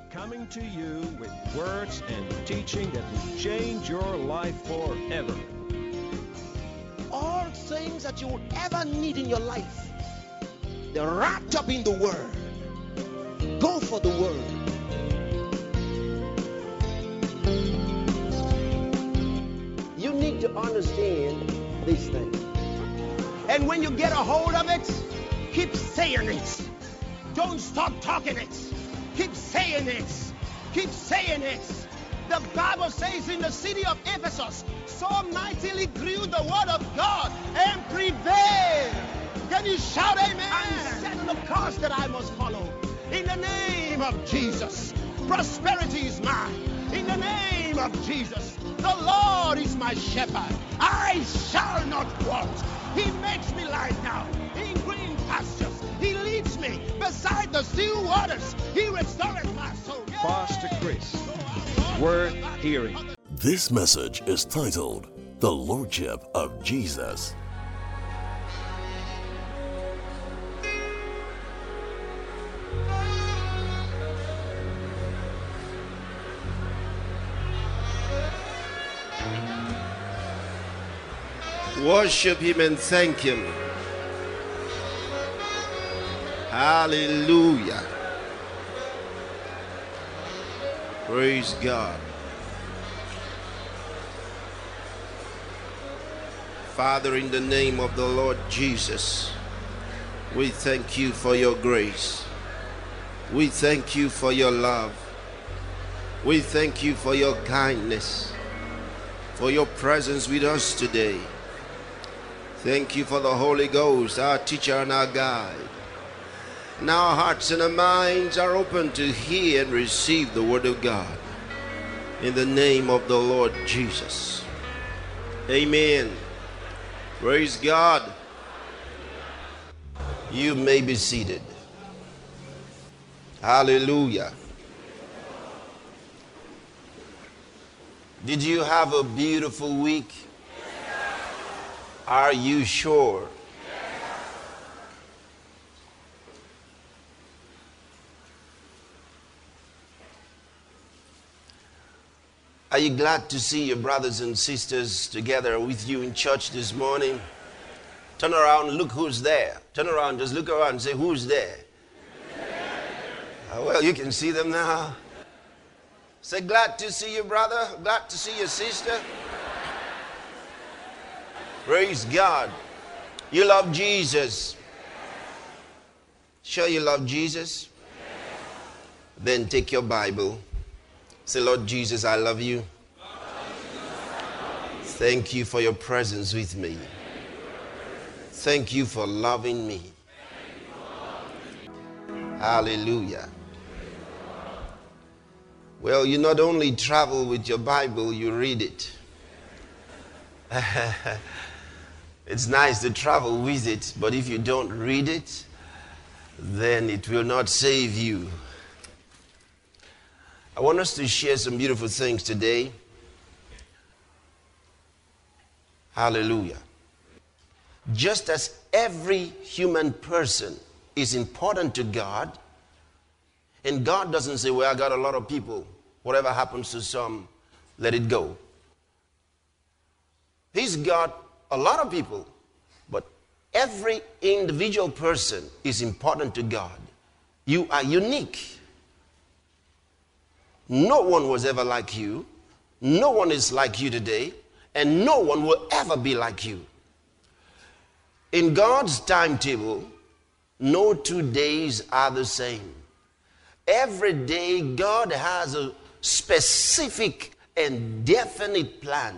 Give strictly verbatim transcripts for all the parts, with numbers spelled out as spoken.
coming to you with words and teaching that will change your life forever. All things that you will ever need in your life, they're wrapped up in the Word. Go for the Word. You need to understand these things. And when you get a hold of it, keep saying it. Don't stop talking it. Keep saying it. Keep saying it. The Bible says in the city of Ephesus, so mightily grew the word of God and prevailed. Can you shout amen? And set the course that I must follow. In the name of Jesus, prosperity is mine. In the name of Jesus, the Lord is my shepherd. I shall not want. He makes me lie down in green pastures. He leads me beside the still waters. He restores my soul. Yeah. Pastor Chris, worth hearing. This message is titled, The Lordship of Jesus. Worship Him and thank Him. Hallelujah. Praise God. Father, in the name of the Lord Jesus, we thank you for your grace. We thank you for your love. We thank you for your kindness, for your presence with us today. Thank you for the Holy Ghost, our teacher and our guide. Now our hearts and our minds are open to hear and receive the word of God. In the name of the Lord Jesus. Amen. Praise God. You may be seated. Hallelujah. Did you have a beautiful week? Are you sure? Are you glad to see your brothers and sisters together with you in church this morning? Turn around, look who's there. Turn around, just look around and say, who's there? Uh, well, you can see them now. Say, glad to see you, brother. Glad to see your sister. Praise God. You love Jesus. Sure you love Jesus? Then take your Bible. Say, Lord Jesus, I love you. Thank you for your presence with me. Thank you for loving me. Hallelujah. Well, you not only travel with your Bible, you read it. It's nice to travel with it, but if you don't read it, then it will not save you. I want us to share some beautiful things today. Hallelujah. Just as every human person is important to God, and God doesn't say, well, I got a lot of people. Whatever happens to some, let it go. He's got a lot of people, but every individual person is important to God. You are unique. No one was ever like you. No one is like you today, and no one will ever be like you. In God's timetable, no two days are the same. Every day, God has a specific and definite plan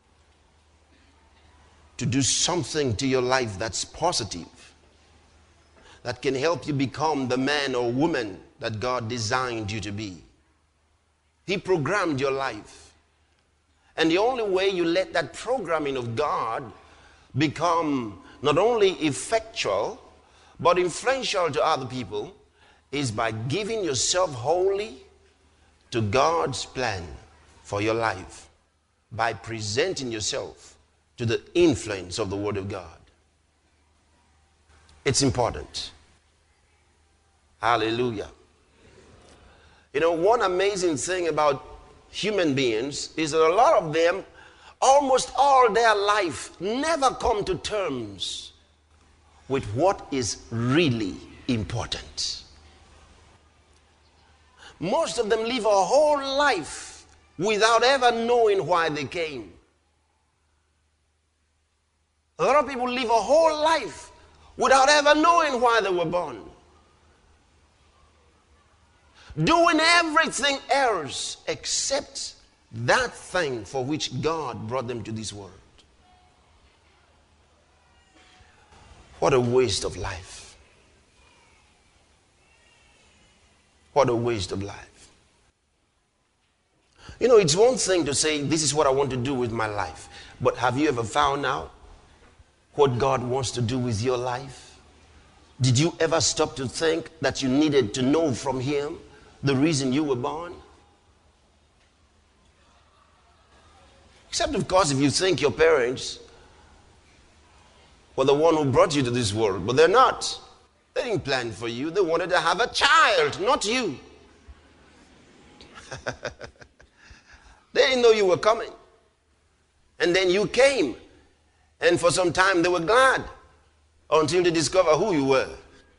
to do something to your life that's positive, that can help you become the man or woman that God designed you to be. He programmed your life. And the only way you let that programming of God become not only effectual, but influential to other people is by giving yourself wholly to God's plan for your life, by presenting yourself to the influence of the Word of God. It's important. Hallelujah. You know, one amazing thing about human beings is that a lot of them, almost all their life, never come to terms with what is really important. Most of them live a whole life without ever knowing why they came. A lot of people live a whole life without ever knowing why they were born. Doing everything else except that thing for which God brought them to this world. What a waste of life. What a waste of life. You know, it's one thing to say, this is what I want to do with my life. But have you ever found out what God wants to do with your life? Did you ever stop to think that you needed to know from Him the reason you were born? Except, of course, if you think your parents were the one who brought you to this world. But they're not. They didn't plan for you. They wanted to have a child, not you. They didn't know you were coming. And then you came. And for some time they were glad until they discovered who you were.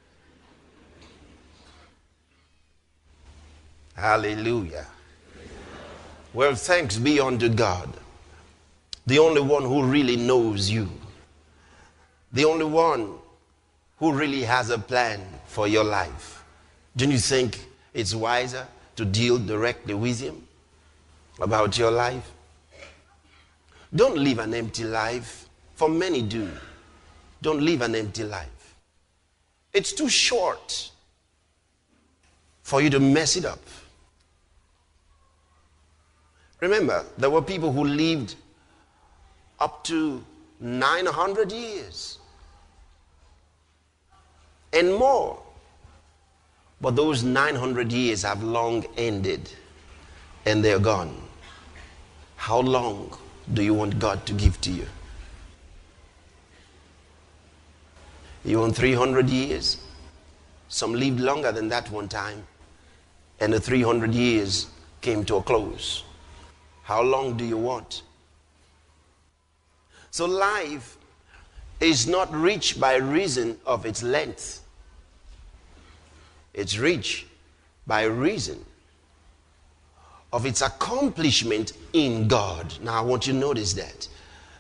Hallelujah. Well, thanks be unto God, the only one who really knows you, the only one who really has a plan for your life. Don't you think it's wiser to deal directly with Him about your life? Don't live an empty life, for many do. Don't live an empty life. It's too short for you to mess it up. Remember, there were people who lived up to nine hundred years and more. But those nine hundred years have long ended and they're gone. How long do you want God to give to you? You want three hundred years? Some lived longer than that one time, and the three hundred years came to a close. How long do you want? So life is not rich by reason of its length. It's rich by reason of its accomplishment in God. Now I want you to notice that.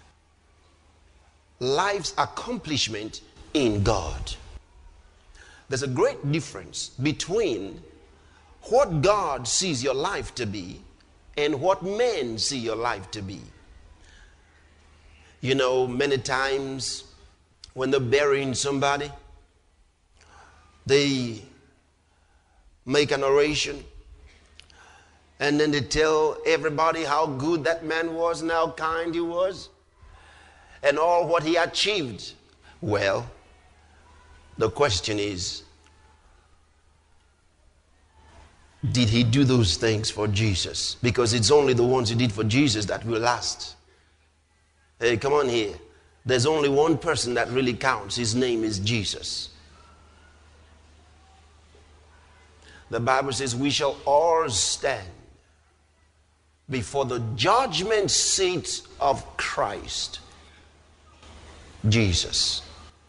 Life's accomplishment in God. There's a great difference between what God sees your life to be and what men see your life to be. You know, many times when they're burying somebody, they make an oration and then they tell everybody how good that man was and how kind he was and all what he achieved. Well, the question is, did he do those things for Jesus? Because it's only the ones he did for Jesus that will last. Hey, come on here. There's only one person that really counts. His name is Jesus. The Bible says we shall all stand before the judgment seat of Christ Jesus.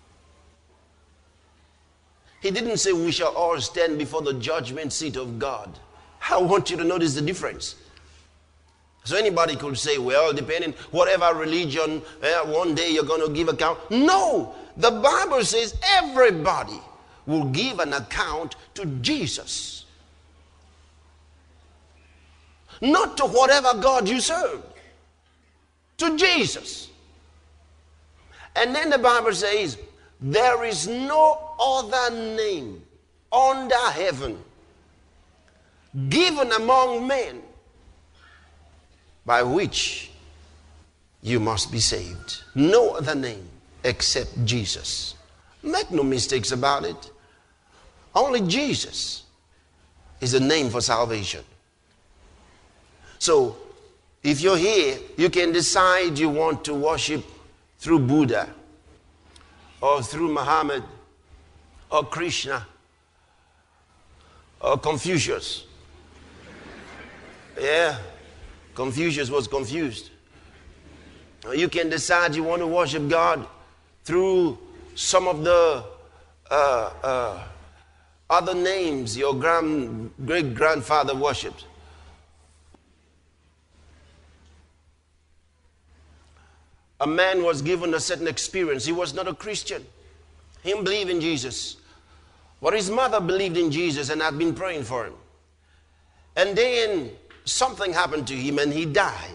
He didn't say we shall all stand before the judgment seat of God. I want you to notice the difference. So anybody could say, well, depending whatever religion, eh, one day you're going to give account. No, the Bible says everybody will give an account to Jesus. Not to whatever God you serve. To Jesus. And then the Bible says, there is no other name under heaven given among men by which you must be saved. No other name except Jesus. Make no mistakes about it. Only Jesus is the name for salvation. So, if you're here, you can decide you want to worship through Buddha or through Muhammad or Krishna or Confucius Yeah, Confucius was confused. You can decide you want to worship God through some of the uh, uh, other names your grand, great-grandfather worshipped. A man was given a certain experience. He was not a Christian. He didn't believe in Jesus. But his mother believed in Jesus and had been praying for him. And then something happened to him and he died.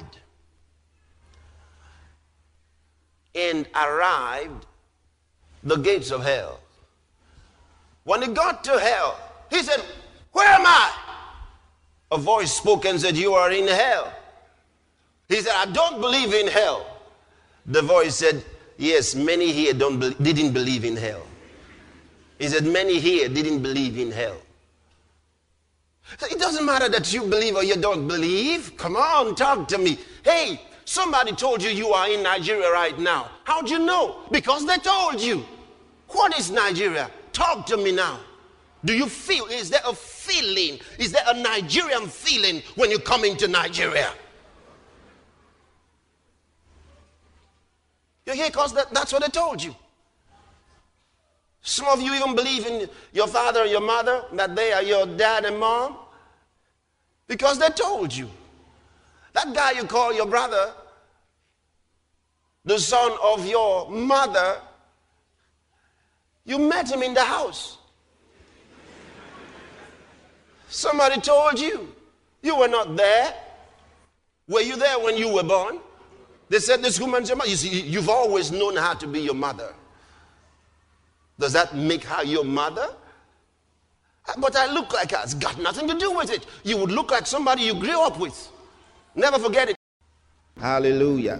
And arrived the gates of hell. When he got to hell, he said, "Where am I?" A voice spoke and said, "You are in hell." He said, "I don't believe in hell." The voice said, "Yes, many here don't be- didn't believe in hell." He said, "Many here didn't believe in hell." So it doesn't matter that you believe or you don't believe. Come on, talk to me. Hey, somebody told you you are in Nigeria right now. How'd you know? Because they told you. What is Nigeria? Talk to me now. Do you feel, is there a feeling? Is there a Nigerian feeling when you come into Nigeria? You're here because that, that's what they told you. Some of you even believe in your father and your mother, that they are your dad and mom, because they told you. That guy you call your brother, the son of your mother, you met him in the house. Somebody told you. You were not there. Were you there when you were born? They said this woman's your mother. You see, you've always known how to be your mother. Does that make her your mother? But I look like her. It's got nothing to do with it. You would look like somebody you grew up with. Never forget it. Hallelujah.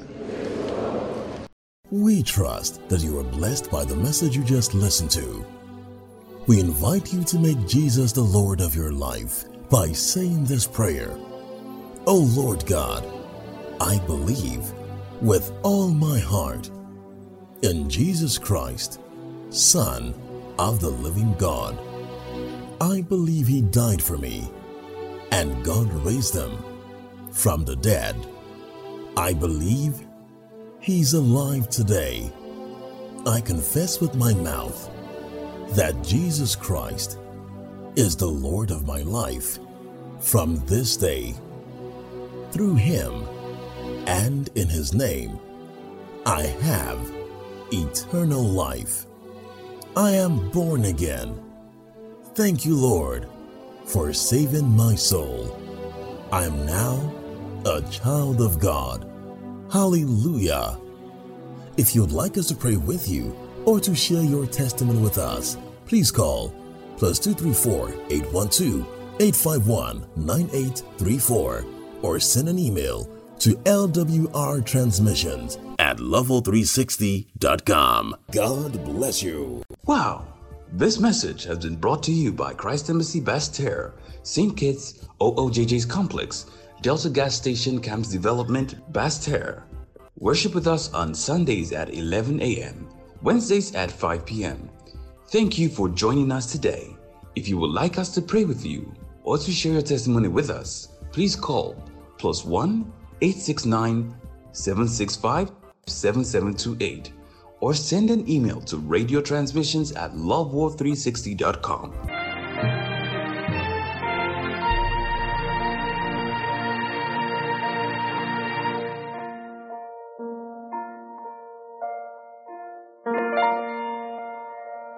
We trust that you are blessed by the message you just listened to. We invite you to make Jesus the Lord of your life by saying this prayer. Oh Lord God, I believe with all my heart in Jesus Christ, Son of the living God. I believe he died for me and God raised him from the dead. I believe he's alive today. I confess with my mouth that Jesus Christ is the Lord of my life from this day. Through him and in his name, I have eternal life. I am born again. Thank you, Lord, for saving my soul. I am now a child of God. Hallelujah. If you'd like us to pray with you or to share your testimony with us, please call plus two three four, eight one two, eight five one, nine eight three four or send an email to L W R transmissions at level three sixty dot com. God bless you. Wow. This message has been brought to you by Christ Embassy Basse-Terre, Saint Kitts O O J J's Complex, Delta Gas Station Camps Development, Basse-Terre. Worship with us on Sundays at eleven a.m., Wednesdays at five p.m. Thank you for joining us today. If you would like us to pray with you or to share your testimony with us, please call plus one eight six nine, seven six five, seven seven two eight or send an email to radio transmissions at love war three sixty dot com.